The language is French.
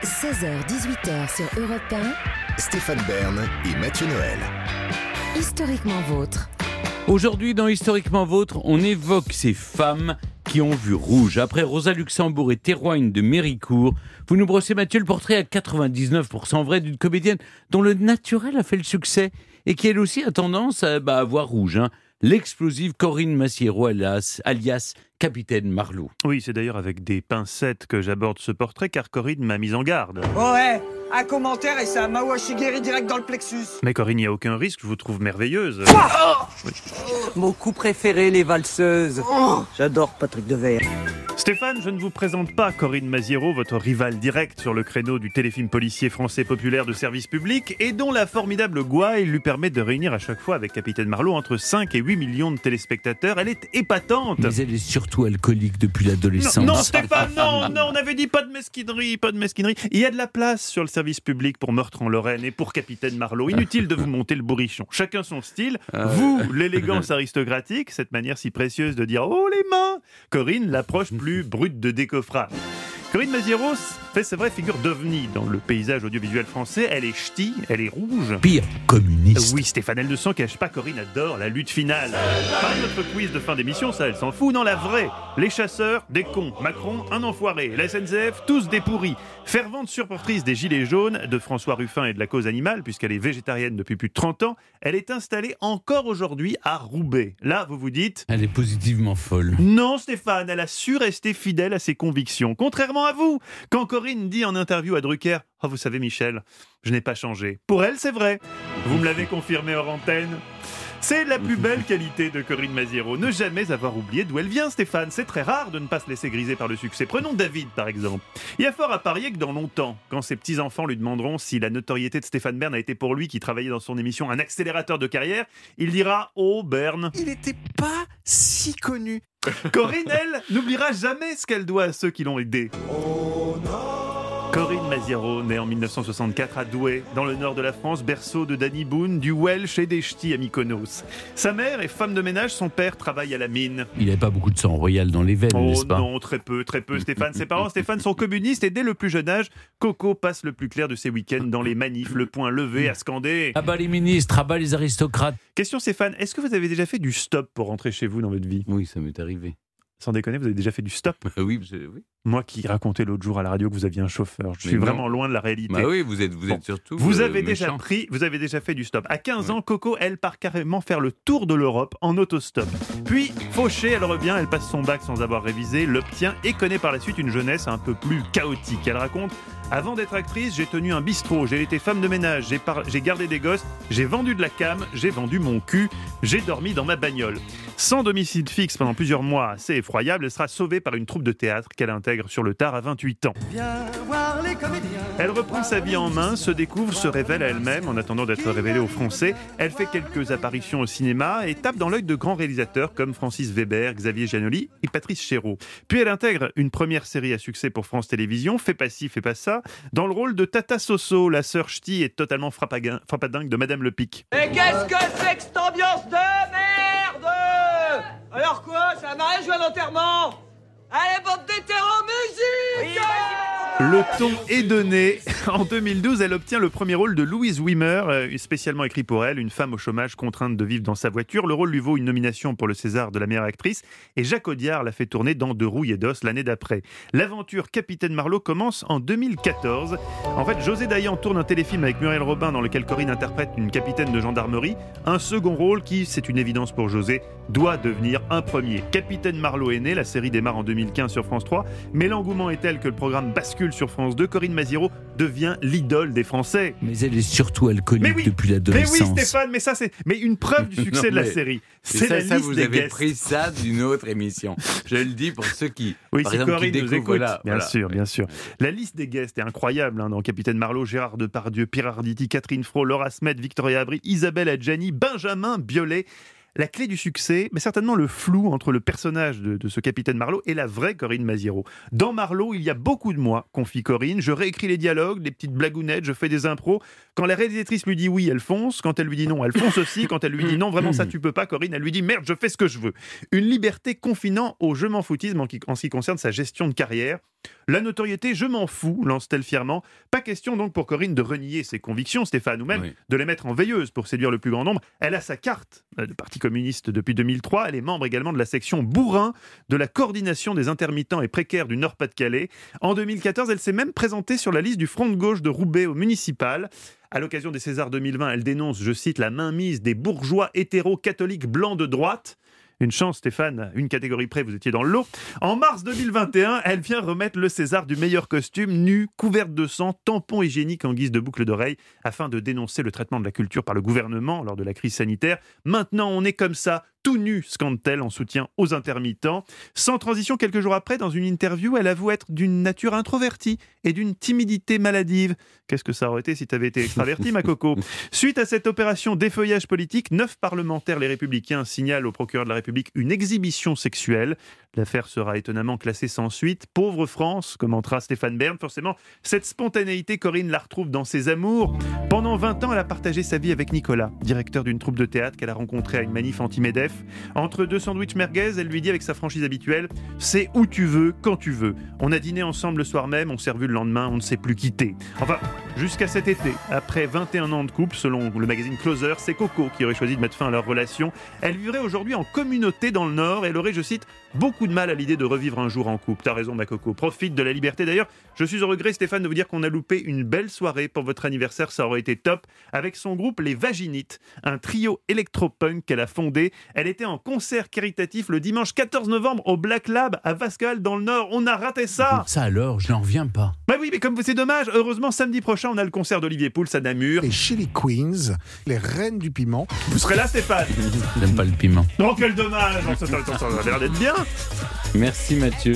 16h-18h sur Europe 1. Stéphane Bern et Mathieu Noël. Historiquement vôtre. Aujourd'hui, dans Historiquement Vôtre, on évoque ces femmes qui ont vu rouge. Après Rosa Luxembourg et Théroigne de Méricourt, vous nous brossez, Mathieu, le portrait à 99% vrai d'une comédienne dont le naturel a fait le succès et qui, elle aussi, a tendance à voir rouge. L'explosive Corinne Massiero, alias Capitaine Marlowe. Oui, c'est d'ailleurs avec des pincettes que j'aborde ce portrait, car Corinne m'a mis en garde. Ouais, un commentaire et ça Mawashigiri direct dans le plexus. Mais Corinne, il n'y a aucun risque, je vous trouve merveilleuse. Mon coup préféré, les valseuses. J'adore Patrick Devers. Stéphane, je ne vous présente pas Corinne Massiero, votre rivale directe sur le créneau du téléfilm policier français populaire de service public et dont la formidable gouaille lui permet de réunir à chaque fois avec Capitaine Marlowe entre 5 et 8 millions de téléspectateurs. Elle est épatante. Mais elle est surtout alcoolique depuis l'adolescence. Non, Stéphane, non, on avait dit pas de mesquinerie. Il y a de la place sur le service public pour Meurtre en Lorraine et pour Capitaine Marlowe. Inutile de vous monter le bourrichon. Chacun son style. Vous, l'élégance aristocratique, cette manière si précieuse de dire « Oh, les mains !» Corinne, l'approche plus brute de décoffrage. Corinne Massiero fait, c'est vrai, figure d'ovni dans le paysage audiovisuel français. Elle est ch'ti, elle est rouge. Pire, communiste. Oui, Stéphane, elle ne s'en cache pas. Corinne adore la lutte finale. Pas notre quiz de fin d'émission, ça, elle s'en fout. Non, la vraie. Les chasseurs, des cons. Macron, un enfoiré. La SNCF, tous des pourris. Fervente surprise des Gilets jaunes, de François Ruffin et de la cause animale, puisqu'elle est végétarienne depuis plus de 30 ans, elle est installée encore aujourd'hui à Roubaix. Là, vous vous dites... Elle est positivement folle. Non, Stéphane, elle a su rester fidèle à ses convictions. Contrairement à vous, quand Corinne dit en interview à Drucker « Oh, vous savez, Michel, je n'ai pas changé. » Pour elle, c'est vrai. Vous me l'avez confirmé hors antenne. C'est la plus belle qualité de Corinne Massiero. Ne jamais avoir oublié d'où elle vient, Stéphane. C'est très rare de ne pas se laisser griser par le succès. Prenons David, par exemple. Il y a fort à parier que dans longtemps, quand ses petits-enfants lui demanderont si la notoriété de Stéphane Bern a été pour lui, qui travaillait dans son émission, un accélérateur de carrière, il dira « Oh, Bern, il n'était pas si connu. » Corinne, elle, n'oubliera jamais ce qu'elle doit à ceux qui l'ont aidé. Oh non. Corinne Massiero, née en 1964 à Douai, dans le nord de la France, berceau de Danny Boone, du Welsh et des Ch'tis à Mykonos. Sa mère est femme de ménage, son père travaille à la mine. Il n'avait pas beaucoup de sang royal dans les veines, n'est-ce pas ? Oh non, très peu, Stéphane. Ses parents, Stéphane, sont communistes et dès le plus jeune âge, Coco passe le plus clair de ses week-ends dans les manifs, le poing levé à scander. À bas les ministres, à bas les aristocrates. Question Stéphane, est-ce que vous avez déjà fait du stop pour rentrer chez vous dans votre vie ? Oui, ça m'est arrivé. Sans déconner, vous avez déjà fait du stop ? Oui. Moi qui racontais l'autre jour à la radio que vous aviez un chauffeur, je suis vraiment loin de la réalité. Bah oui, vous êtes surtout vous avez méchant. déjà fait du stop. À 15 ans, Coco, elle part carrément faire le tour de l'Europe en autostop. Puis, fauchée, elle revient, elle passe son bac sans avoir révisé, l'obtient et connaît par la suite une jeunesse un peu plus chaotique. Elle raconte: avant d'être actrice, j'ai tenu un bistrot, j'ai été femme de ménage, j'ai gardé des gosses, j'ai vendu de la cam, j'ai vendu mon cul, j'ai dormi dans ma bagnole. Sans domicile fixe pendant plusieurs mois, assez effroyable, elle sera sauvée par une troupe de théâtre qu'elle intègre sur le tard à 28 ans. Elle reprend sa vie en main, se découvre, se révèle à elle-même en attendant d'être révélée aux Français. Elle fait quelques apparitions au cinéma et tape dans l'œil de grands réalisateurs comme Francis Weber, Xavier Giannoli et Patrice Chéreau. Puis elle intègre une première série à succès pour France Télévisions, Fais pas ci, fais pas ça, dans le rôle de Tata Soso, la sœur ch'ti et totalement frappadingue de Madame Le Pic. Mais qu'est-ce que c'est que cette ambiance de merde? Alors quoi? C'est un mariage ou un enterrement? Allez, bande d'hétéros, musique! Le ton est donné. En 2012, elle obtient le premier rôle de Louise Wimmer, spécialement écrit pour elle, une femme au chômage contrainte de vivre dans sa voiture. Le rôle lui vaut une nomination pour le César de la meilleure actrice et Jacques Audiard l'a fait tourner dans De rouille et d'os l'année d'après. L'aventure Capitaine Marlowe commence en 2014. En fait, José Dayan tourne un téléfilm avec Muriel Robin dans lequel Corinne interprète une capitaine de gendarmerie. Un second rôle qui, c'est une évidence pour José, doit devenir un premier. Capitaine Marlowe est né, la série démarre en 2015 sur France 3, mais l'engouement est tel que le programme bascule sur France 2. Corinne Massiero devient l'idole des Français. Mais elle est surtout alcoolique depuis l'adolescence. Mais oui, Stéphane, mais une preuve du succès de la série. C'est la liste vous des avez guests. pris ça d'une autre émission. Je le dis pour ceux qui, oui, par si exemple, Corinne qui nous découvrent. écoute, bien sûr. La liste des guests est incroyable. Dans Capitaine Marlowe, Gérard Depardieu, Pierre Arditi, Catherine Fro, Laura Smet, Victoria Aubry, Isabelle Adjani, Benjamin Biolay. La clé du succès, mais certainement le flou entre le personnage de ce capitaine Marlowe et la vraie Corinne Massiero. Dans Marlowe, il y a beaucoup de moi, confie Corinne. Je réécris les dialogues, des petites blagounettes, je fais des impros. Quand la réalisatrice lui dit oui, elle fonce. Quand elle lui dit non, elle fonce aussi. Quand elle lui dit non, vraiment ça tu peux pas, Corinne, elle lui dit merde, je fais ce que je veux. Une liberté confinant au je m'en foutisme en ce qui concerne sa gestion de carrière. La notoriété, je m'en fous, lance-t-elle fièrement. Pas question donc pour Corinne de renier ses convictions, Stéphane, ou même Oui. de les mettre en veilleuse pour séduire le plus grand nombre. Elle a sa carte de Parti communiste depuis 2003. Elle est membre également de la section bourrin de la coordination des intermittents et précaires du Nord-Pas-de-Calais. En 2014, elle s'est même présentée sur la liste du Front de gauche de Roubaix au municipal. À l'occasion des Césars 2020, elle dénonce, je cite, la mainmise des bourgeois hétéro-catholiques blancs de droite. Une chance, Stéphane, une catégorie près, vous étiez dans le lot. En mars 2021, elle vient remettre le César du meilleur costume, nue, couverte de sang, tampon hygiénique en guise de boucle d'oreille, afin de dénoncer le traitement de la culture par le gouvernement lors de la crise sanitaire. Maintenant, on est comme ça, tout nu, scande-t-elle en soutien aux intermittents. Sans transition, quelques jours après, dans une interview, elle avoue être d'une nature introvertie et d'une timidité maladive. Qu'est-ce que ça aurait été si tu avais été extraverti, ma coco ? Suite à cette opération d'effeuillage politique, 9 parlementaires, les Républicains, signalent au procureur de la République une exhibition sexuelle. L'affaire sera étonnamment classée sans suite. Pauvre France, commentera Stéphane Bern. Forcément, cette spontanéité, Corinne la retrouve dans ses amours. Pendant 20 ans, elle a partagé sa vie avec Nicolas, directeur d'une troupe de théâtre qu'elle a rencontré à une manif anti-MEDEF. Entre deux sandwichs merguez, elle lui dit avec sa franchise habituelle « C'est où tu veux, quand tu veux. On a dîné ensemble le soir même, on s'est revu le lendemain, on ne s'est plus quitté. » Enfin, jusqu'à cet été, après 21 ans de couple, selon le magazine Closer, c'est Coco qui aurait choisi de mettre fin à leur relation. Elle vivrait aujourd'hui en communauté dans le Nord. Elle aurait, je cite, beaucoup de mal à l'idée de revivre un jour en couple. T'as raison, ma Coco. Profite de la liberté. D'ailleurs, je suis au regret, Stéphane, de vous dire qu'on a loupé une belle soirée pour votre anniversaire. Ça aurait été top. Avec son groupe Les Vaginites, un trio électro-punk qu'elle a fondé. Elle était en concert caritatif le dimanche 14 novembre au Black Lab à Vascal dans le Nord. On a raté ça. Ça alors, je n'en reviens pas. Bah oui, mais comme c'est dommage. Heureusement, samedi prochain, on a le concert d'Olivier Pouls à Namur. Les Chili Queens, les reines du piment. Vous serez là, Stéphane? J'aime pas le piment. Oh, quel dommage. Ça avait l'air d'être bien. Merci Mathieu.